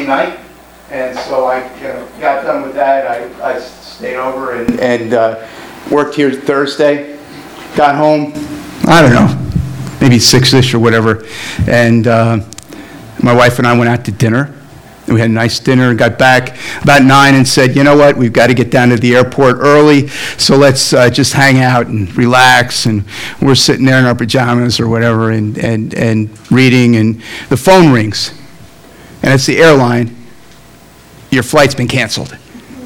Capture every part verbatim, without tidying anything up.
Wednesday night, and so I you know, got done with that. I, I stayed over and, and uh, worked here Thursday, got home, I don't know, maybe six-ish or whatever, and uh, my wife and I went out to dinner. We had a nice dinner and got back about nine and said, you know what, we've got to get down to the airport early, so let's uh, just hang out and relax. And we're sitting there in our pajamas or whatever and, and, and reading, and the phone rings. And it's the airline. Your flight's been canceled.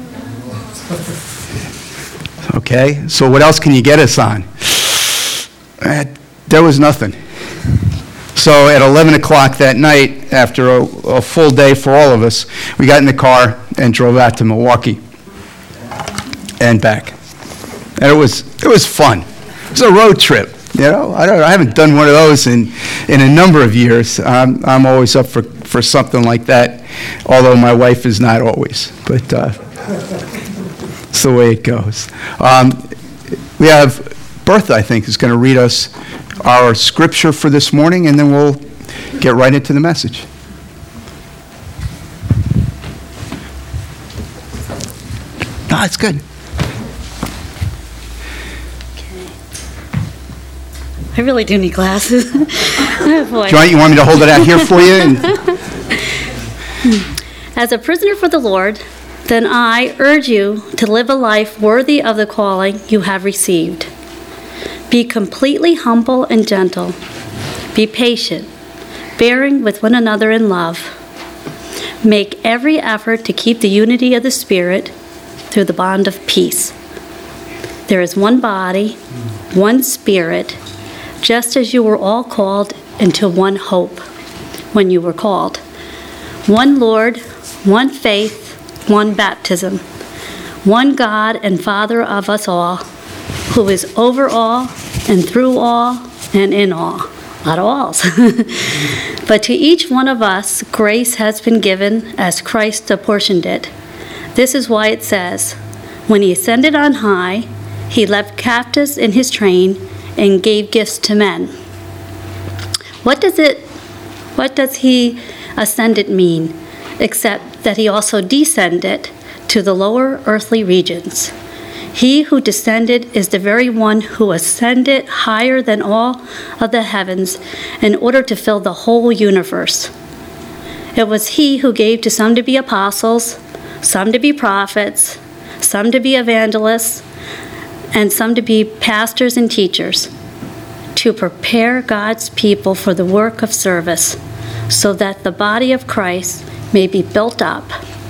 Okay, so what else can you get us on? Uh, there was nothing. So at eleven o'clock that night, after a, a full day for all of us, we got in the car and drove out to Milwaukee and back. And it was it was fun. It was a road trip. You know, I don't I haven't done one of those in, in a number of years. Um, I'm always up for, for something like that, although my wife is not always. But uh, it's the way it goes. Um, we have Bertha, I think, is going to read us our scripture for this morning, and then we'll get right into the message. No, it's good. I really do need glasses. Oh, boy. Do you want, you want me to hold it out here for you? And... As a prisoner for the Lord, then I urge you to live a life worthy of the calling you have received. Be completely humble and gentle. Be patient, bearing with one another in love. Make every effort to keep the unity of the Spirit through the bond of peace. There is one body, one Spirit, just as you were all called into one hope when you were called. One Lord, one faith, one baptism, one God and Father of us all, who is over all and through all and in all. A lot of alls. But to each one of us, grace has been given as Christ apportioned it. This is why it says, when he ascended on high, he left captives in his train and gave gifts to men. What does it, what does he ascended mean, except that he also descended to the lower earthly regions? He who descended is the very one who ascended higher than all of the heavens in order to fill the whole universe. It was he who gave to some to be apostles, some to be prophets, some to be evangelists, and some to be pastors and teachers, to prepare God's people for the work of service, so that the body of Christ may be built up,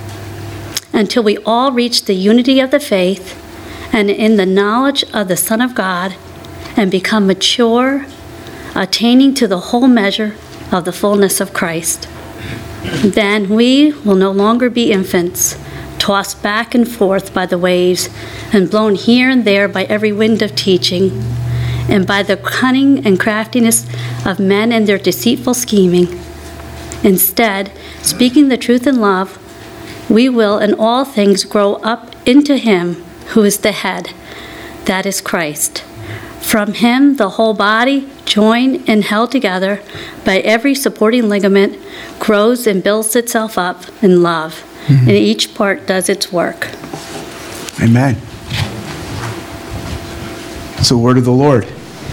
until we all reach the unity of the faith and in the knowledge of the Son of God, and become mature, attaining to the whole measure of the fullness of Christ. Then we will no longer be infants, tossed back and forth by the waves, and blown here and there by every wind of teaching, and by the cunning and craftiness of men and their deceitful scheming. Instead, speaking the truth in love, we will in all things grow up into him who is the head, that is Christ. From him, the whole body, joined and held together by every supporting ligament, grows and builds itself up in love, mm-hmm. and each part does its work. Amen. It's the word of the Lord.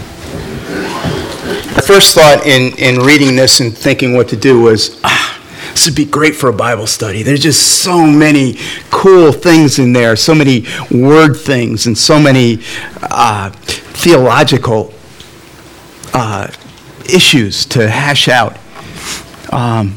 My first thought in, in reading this and thinking what to do was, ah, this would be great for a Bible study. There's just so many cool things in there, so many word things, and so many uh, theological uh, issues to hash out. Um,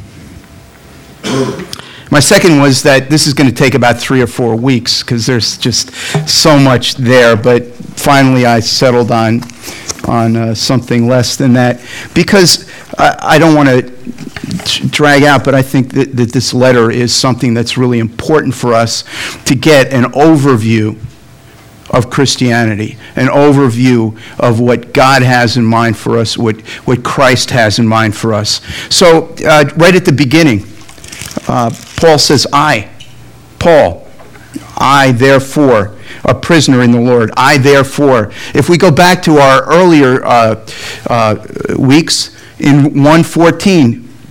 my second was that this is going to take about three or four weeks because there's just so much there, but finally I settled on on uh, something less than that because I, I don't want to drag out, but I think that, that this letter is something that's really important for us to get an overview of Christianity, an overview of what God has in mind for us, what, what Christ has in mind for us. So uh, right at the beginning, uh, Paul says, I, Paul, I therefore, a prisoner in the Lord, I therefore. If we go back to our earlier uh, uh, weeks, in one fourteen,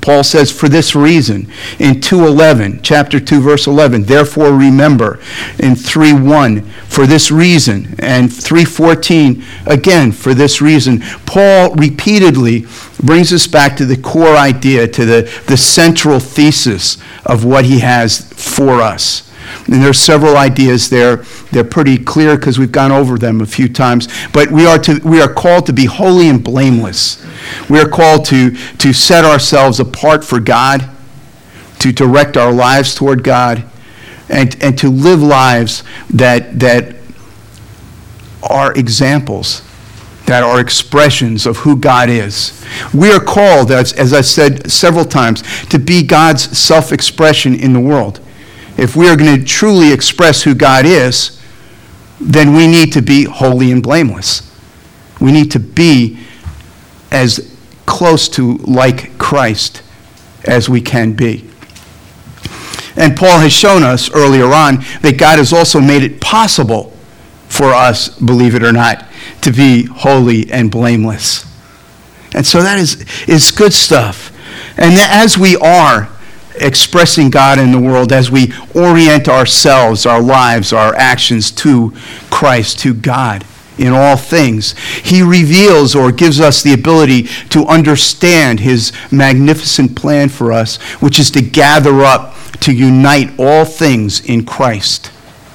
Paul says, for this reason, in two eleven, chapter two, verse eleven, therefore remember, in three one, for this reason, and three fourteen, again, for this reason. Paul repeatedly brings us back to the core idea, to the, the central thesis of what he has for us. And there's several ideas there. They're pretty clear because we've gone over them a few times. But we are to we are called to be holy and blameless. We are called to, to set ourselves apart for God, to direct our lives toward God, and, and to live lives that that are examples, that are expressions of who God is. We are called, as, as I said several times, to be God's self-expression in the world. If we are going to truly express who God is, then we need to be holy and blameless. We need to be as close to like Christ as we can be. And Paul has shown us earlier on that God has also made it possible for us, believe it or not, to be holy and blameless. And so that is, is good stuff. And as we are expressing God in the world, as we orient ourselves, our lives, our actions to Christ, to God in all things, he reveals or gives us the ability to understand his magnificent plan for us, which is to gather up, to unite all things in Christ.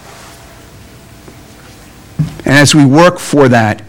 And as we work for that,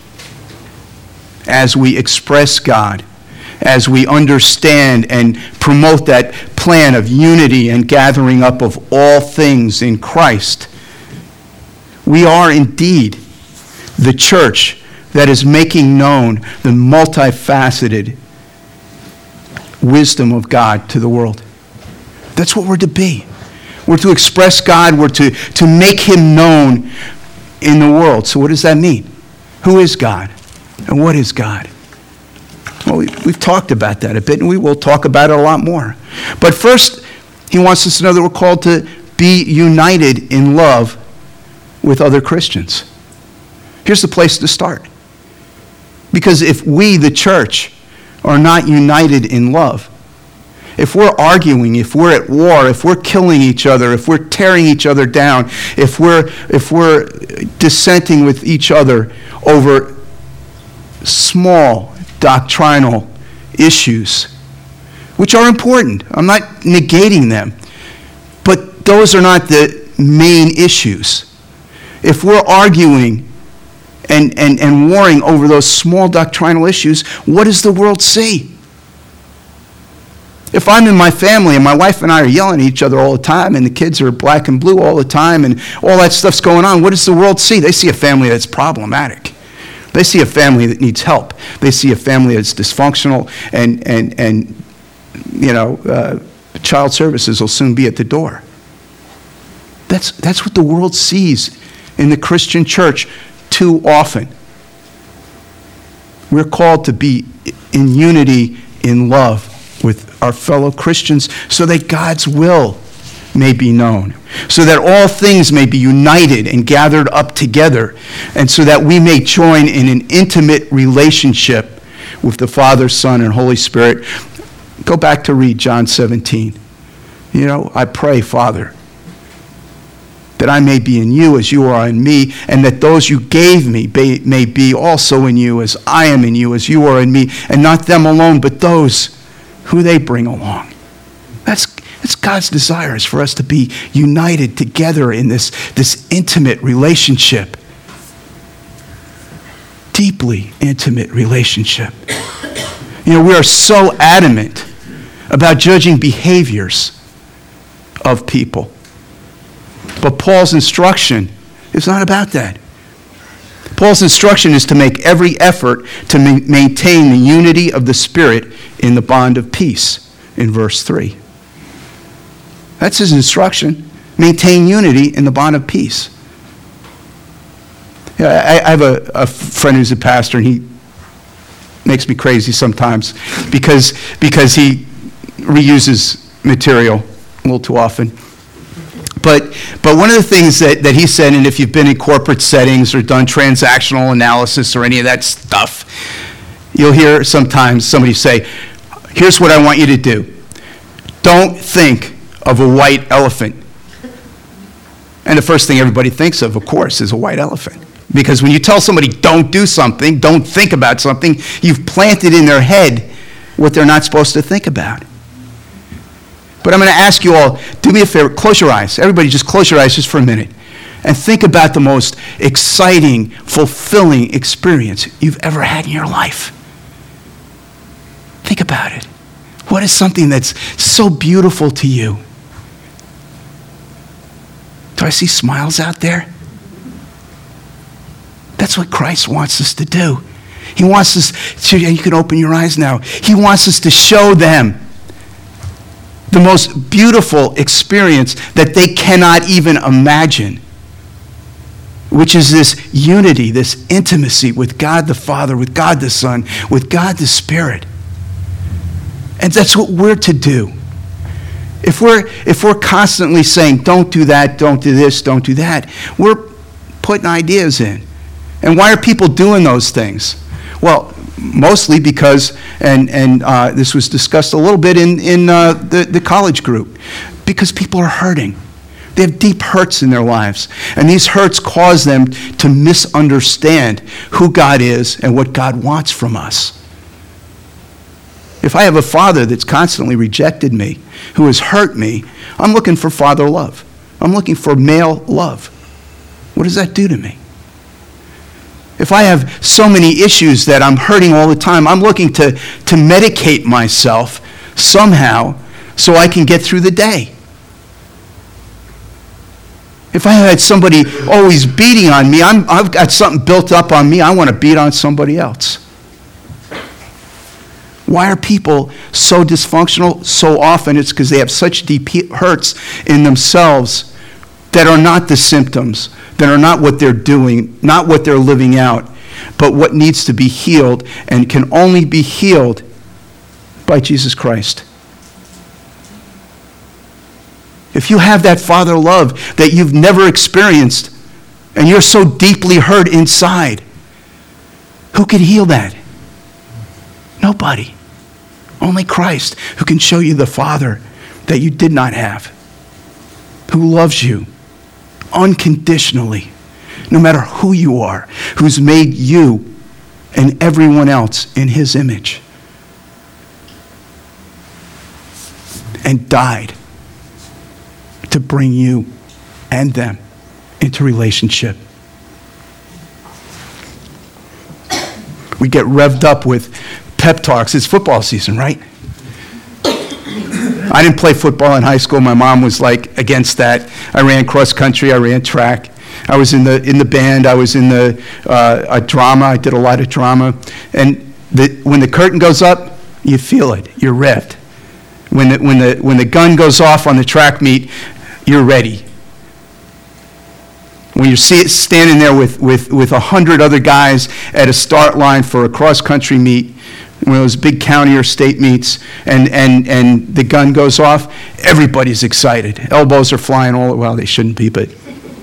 as we express God, as we understand and promote that plan of unity and gathering up of all things in Christ, we are indeed the church that is making known the multifaceted wisdom of God to the world. That's what we're to be. We're to express God. We're to, to make him known in the world. So what does that mean? Who is God? And what is God? Well, we, we've talked about that a bit, and we will talk about it a lot more. But first, he wants us to know that we're called to be united in love with other Christians. Here's the place to start. Because if we, the church, are not united in love, if we're arguing, if we're at war, if we're killing each other, if we're tearing each other down, if we're if we're dissenting with each other over small doctrinal issues, which are important. I'm not negating them, but those are not the main issues. If we're arguing and, and, and warring over those small doctrinal issues, what does the world see? If I'm in my family and my wife and I are yelling at each other all the time and the kids are black and blue all the time and all that stuff's going on, what does the world see? They see a family that's problematic. They see a family that needs help. They see a family that's dysfunctional, and, and, and you know, uh, child services will soon be at the door. That's, that's what the world sees in the Christian church too often. We're called to be in unity, in love with our fellow Christians so that God's will may be known, so that all things may be united and gathered up together, and so that we may join in an intimate relationship with the Father, Son, and Holy Spirit. Go back to read John seventeen. You know, I pray, Father, that I may be in you as you are in me, and that those you gave me may be also in you as I am in you, as you are in me, and not them alone, but those who they bring along. That's That's God's desire, is for us to be united together in this, this intimate relationship. Deeply intimate relationship. You know, we are so adamant about judging behaviors of people. But Paul's instruction is not about that. Paul's instruction is to make every effort to ma- maintain the unity of the Spirit in the bond of peace, in verse three. That's his instruction. Maintain unity in the bond of peace. Yeah, I, I have a, a friend who's a pastor, and he makes me crazy sometimes because, because he reuses material a little too often. But but one of the things that, that he said, and if you've been in corporate settings or done transactional analysis or any of that stuff, you'll hear sometimes somebody say, Here's what I want you to do. Don't think of a white elephant. And the first thing everybody thinks of, of course, is a white elephant. Because when you tell somebody don't do something, don't think about something, you've planted in their head what they're not supposed to think about. But I'm going to ask you all, do me a favor, close your eyes. Everybody just close your eyes just for a minute. And think about the most exciting, fulfilling experience you've ever had in your life. Think about it. What is something that's so beautiful to you? Do I see smiles out there? That's what Christ wants us to do. He wants us to, you can open your eyes now. He wants us to show them the most beautiful experience that they cannot even imagine, which is this unity, this intimacy with God the Father, with God the Son, with God the Spirit. And that's what we're to do. If we're, if we're constantly saying, don't do that, don't do this, don't do that, we're putting ideas in. And why are people doing those things? Well, mostly because, and, and uh, this was discussed a little bit in, in uh, the, the college group, because people are hurting. They have deep hurts in their lives. And these hurts cause them to misunderstand who God is and what God wants from us. If I have a father that's constantly rejected me, who has hurt me, I'm looking for father love. I'm looking for male love. What does that do to me? If I have so many issues that I'm hurting all the time, I'm looking to, to medicate myself somehow so I can get through the day. If I had somebody always beating on me, I'm, I've got something built up on me, I want to beat on somebody else. Why are people so dysfunctional so often? It's because they have such deep hurts in themselves that are not the symptoms, that are not what they're doing, not what they're living out, but what needs to be healed and can only be healed by Jesus Christ. If you have that Father love that you've never experienced and you're so deeply hurt inside, who can heal that? Nobody. Only Christ, who can show you the Father that you did not have, who loves you unconditionally, no matter who you are, who's made you and everyone else in his image, and died to bring you and them into relationship. We get revved up with pep talks. It's football season, right? I didn't play football in high school. My mom was like against that. I ran cross country. I ran track. I was in the in the band. I was in the uh, a drama. I did a lot of drama. And the, when the curtain goes up, you feel it. You're revved. When the when the when the gun goes off on the track meet, you're ready. When you're see, standing there with with with a hundred other guys at a start line for a cross country meet, one of those big county or state meets, and, and, and the gun goes off, everybody's excited. Elbows are flying all, well, they shouldn't be, but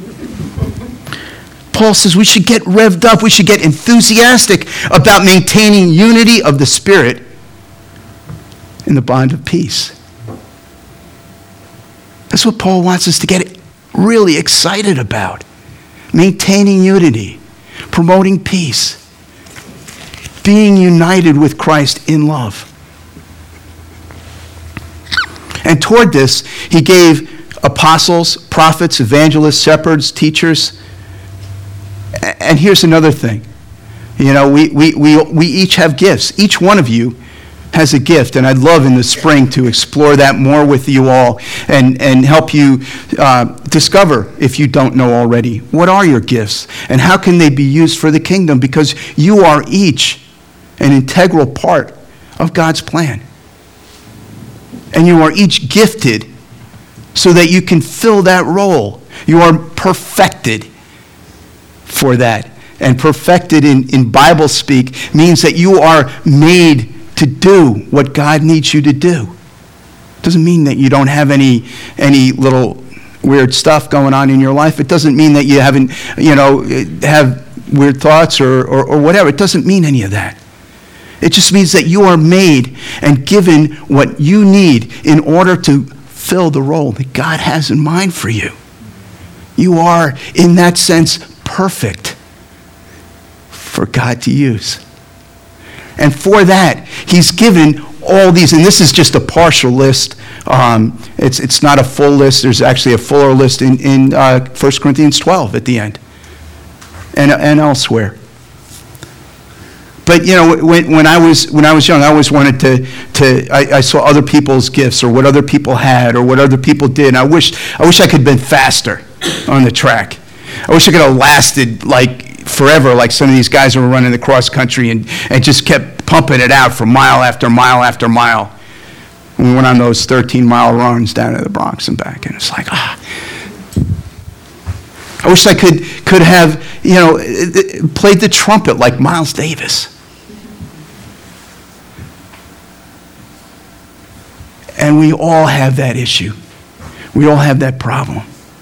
Paul says we should get revved up, we should get enthusiastic about maintaining unity of the Spirit in the bond of peace. That's what Paul wants us to get really excited about. Maintaining unity, promoting peace, being united with Christ in love. And toward this, he gave apostles, prophets, evangelists, shepherds, teachers. And here's another thing. You know, we, we, we, we each have gifts. Each one of you has a gift, and I'd love in the spring to explore that more with you all and, and help you uh, discover, if you don't know already, what are your gifts and how can they be used for the kingdom, because you are each an integral part of God's plan. And you are each gifted so that you can fill that role. You are perfected for that. And perfected in, in Bible speak means that you are made to do what God needs you to do. Doesn't mean that you don't have any any little weird stuff going on in your life. It doesn't mean that you haven't, you know, have weird thoughts or, or, or whatever. It doesn't mean any of that. It just means that you are made and given what you need in order to fill the role that God has in mind for you. You are, in that sense, perfect for God to use. And for that, he's given all these, and this is just a partial list. Um, it's it's not a full list. There's actually a fuller list in, in uh, First Corinthians twelve at the end and, and elsewhere. But, you know, when, when I was when I was young, I always wanted to, to I, I saw other people's gifts or what other people had or what other people did. And I wish, I wish I could have been faster on the track. I wish I could have lasted like forever, like some of these guys who were running the cross country and, and just kept pumping it out for mile after mile after mile. And we went on those thirteen mile runs down to the Bronx and back, and it's like, ah. I wish I could could have, you know, played the trumpet like Miles Davis. And we all have that issue. We all have that problem.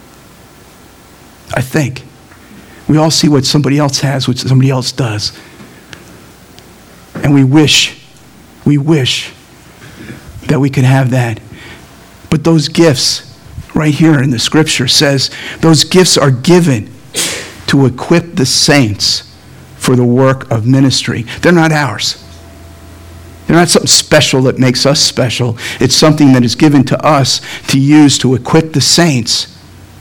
I think. We all see what somebody else has, what somebody else does. And we wish, we wish that we could have that. But those gifts, right here in the scripture says, those gifts are given to equip the saints for the work of ministry. They're not ours. They're not something special that makes us special. It's something that is given to us to use to equip the saints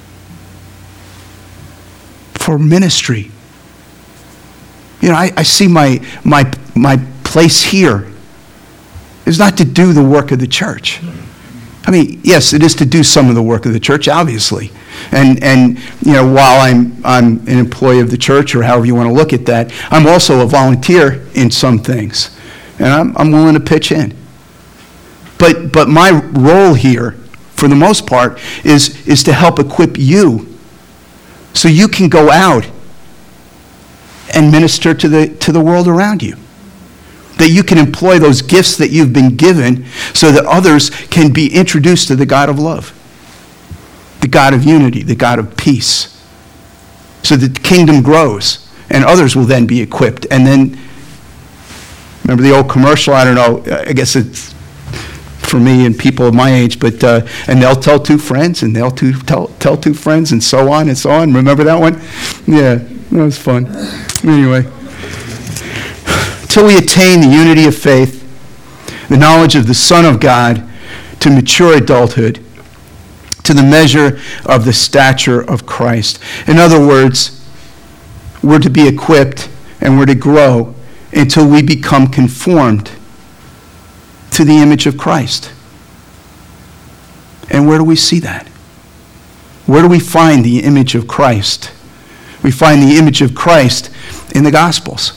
for ministry. You know, I, I see my, my, my place here is not to do the work of the church. I mean, yes, it is to do some of the work of the church, obviously. And, and you know, while I'm, I'm an employee of the church, or however you want to look at that, I'm also a volunteer in some things. And I'm, I'm willing to pitch in. But, but my role here, for the most part, is, is to help equip you so you can go out and minister to the, to the world around you. That you can employ those gifts that you've been given so that others can be introduced to the God of love, the God of unity, the God of peace, so that the kingdom grows and others will then be equipped. And then, remember the old commercial? I don't know, I guess it's for me and people of my age, but uh, and they'll tell two friends, and they'll two, tell, tell two friends, and so on and so on. Remember that one? Yeah, that was fun. Anyway. Till we attain the unity of faith, the knowledge of the Son of God, to mature adulthood, to the measure of the stature of Christ. In other words, we're to be equipped and we're to grow until we become conformed to the image of Christ. And where do we see that? Where do we find the image of Christ? We find the image of Christ in the Gospels.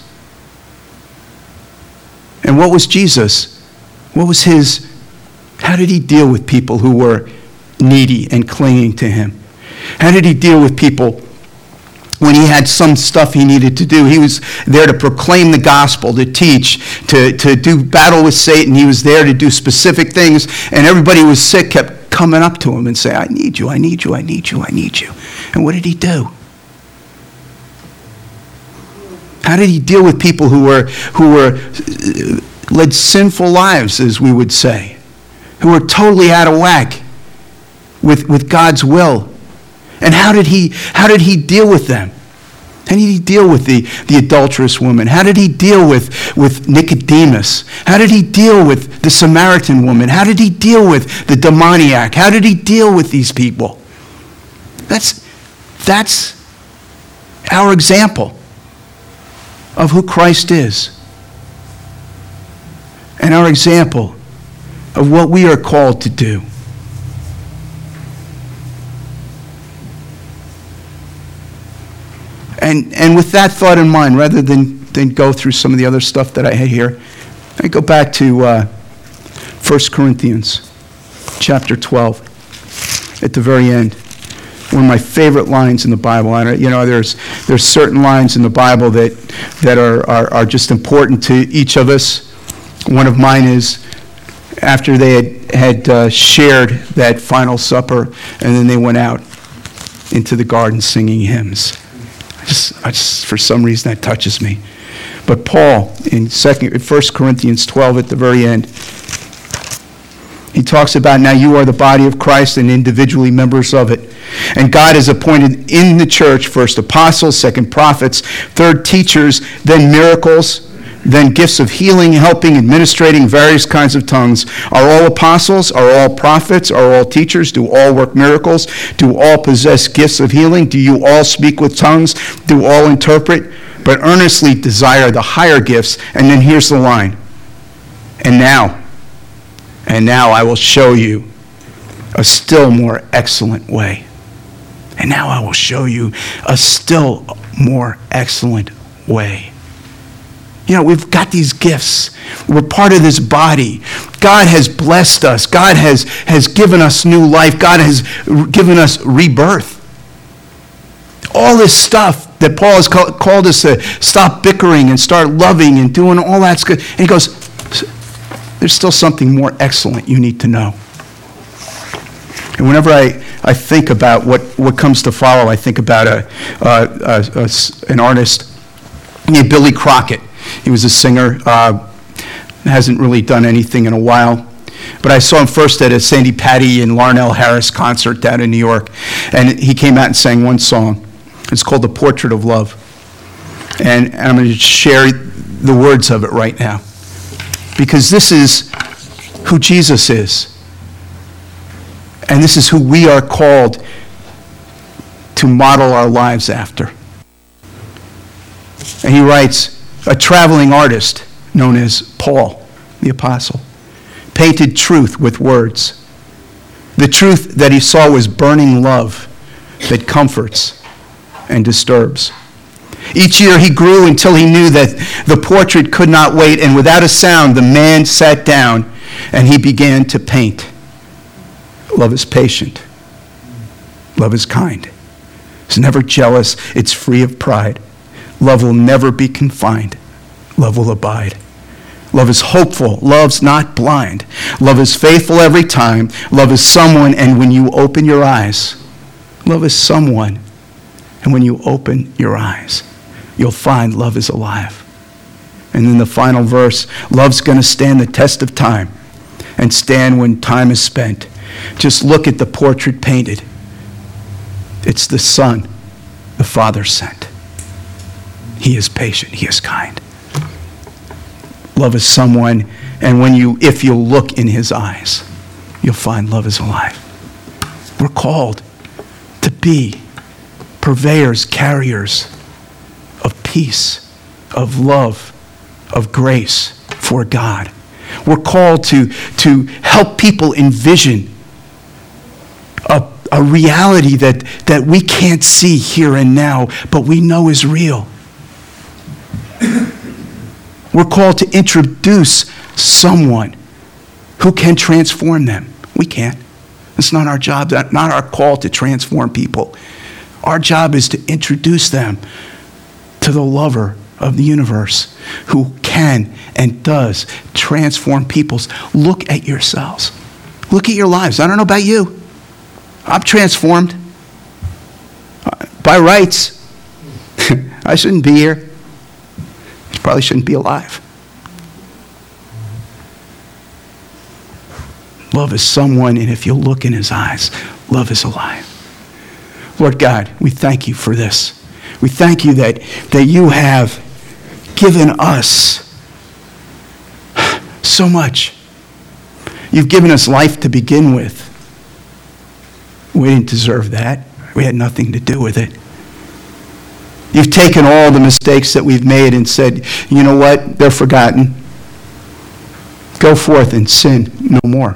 And what was Jesus? What was his, how did he deal with people who were needy and clinging to him? How did he deal with people when he had some stuff he needed to do? He was there to proclaim the gospel, to teach, to, to do battle with Satan. He was there to do specific things, and everybody who was sick kept coming up to him and saying, I need you, I need you, I need you, I need you. And what did he do? How did he deal with people who were who were led sinful lives, as we would say, who were totally out of whack with, with God's will? And how did he how did he deal with them? How did he deal with the, the adulterous woman? How did he deal with, with Nicodemus? How did he deal with the Samaritan woman? How did he deal with the demoniac? How did he deal with these people? That's that's our example of who Christ is, and our example of what we are called to do. And and with that thought in mind, rather than, than go through some of the other stuff that I had here, I go back to uh, First Corinthians chapter twelve at the very end. One of my favorite lines in the Bible. And, you know, there's there's certain lines in the Bible that that are, are, are just important to each of us. One of mine is after they had, had uh, shared that final supper, and then they went out into the garden singing hymns. I just, I just, for some reason, that touches me. But Paul, in second, First Corinthians twelve at the very end, he talks about now you are the body of Christ and individually members of it. And God has appointed in the church first apostles, second prophets, third teachers, then miracles, then gifts of healing, helping, administrating various kinds of tongues. Are all apostles? Are all prophets? Are all teachers? Do all work miracles? Do all possess gifts of healing? Do you all speak with tongues? Do all interpret? But earnestly desire the higher gifts. And then here's the line. And now, and now I will show you a still more excellent way. And now I will show you a still more excellent way. You know, we've got these gifts. We're part of this body. God has blessed us. God has, has given us new life. God has given us rebirth. All this stuff that Paul has call, called us to stop bickering and start loving and doing, all that's good. And he goes, there's still something more excellent you need to know. And whenever I, I think about what, what comes to follow, I think about a, a, a, a an artist named Billy Crockett. He was a singer, uh, hasn't really done anything in a while. But I saw him first at a Sandy Patty and Larnell Harris concert down in New York. And he came out and sang one song. It's called The Portrait of Love. And, and I'm going to share the words of it right now. Because this is who Jesus is. And this is who we are called to model our lives after. And he writes, a traveling artist known as Paul, the apostle, painted truth with words. The truth that he saw was burning love that comforts and disturbs. Each year he grew until he knew that the portrait could not wait, and without a sound the man sat down and he began to paint. Love is patient. Love is kind. It's never jealous. It's free of pride. Love will never be confined. Love will abide. Love is hopeful. Love's not blind. Love is faithful every time. Love is someone, and when you open your eyes, love is someone, and when you open your eyes, you'll find love is alive. And then the final verse, love's going to stand the test of time and stand when time is spent. Just look at the portrait painted. It's the Son the Father sent. He is patient. He is kind. Love is someone, and when you, if you look in his eyes, you'll find love is alive. We're called to be purveyors, carriers of peace, of love, of grace for God. We're called to, to help people envision a, a reality that, that we can't see here and now, but we know is real. We're called to introduce someone who can transform them. We can't. It's not our job, not our call to transform people. Our job is to introduce them to the lover of the universe who can and does transform people's. Look at yourselves. Look at your lives. I don't know about you. I'm transformed. By rights, I shouldn't be here. I probably shouldn't be alive. Love is someone, and if you look in his eyes, love is alive. Lord God, we thank you for this. We thank you that, that you have given us so much. You've given us life to begin with. We didn't deserve that. We had nothing to do with it. You've taken all the mistakes that we've made and said, you know what? They're forgotten. Go forth and sin no more.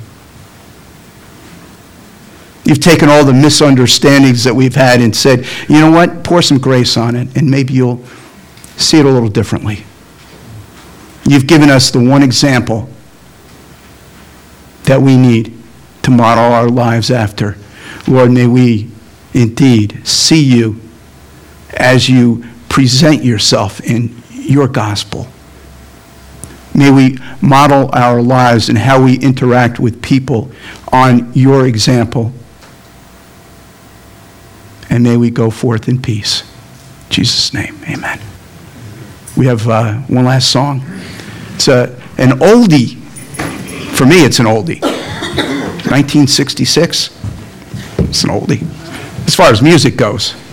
You've taken all the misunderstandings that we've had and said, you know what? Pour some grace on it, and maybe you'll see it a little differently. You've given us the one example that we need to model our lives after. Lord, may we indeed see you as you present yourself in your gospel. May we model our lives and how we interact with people on your example. And may we go forth in peace. In Jesus' name, amen. we have uh, one last song. It's a, an oldie. For me, it's an oldie. nineteen sixty-six. It's an oldie, as far as music goes.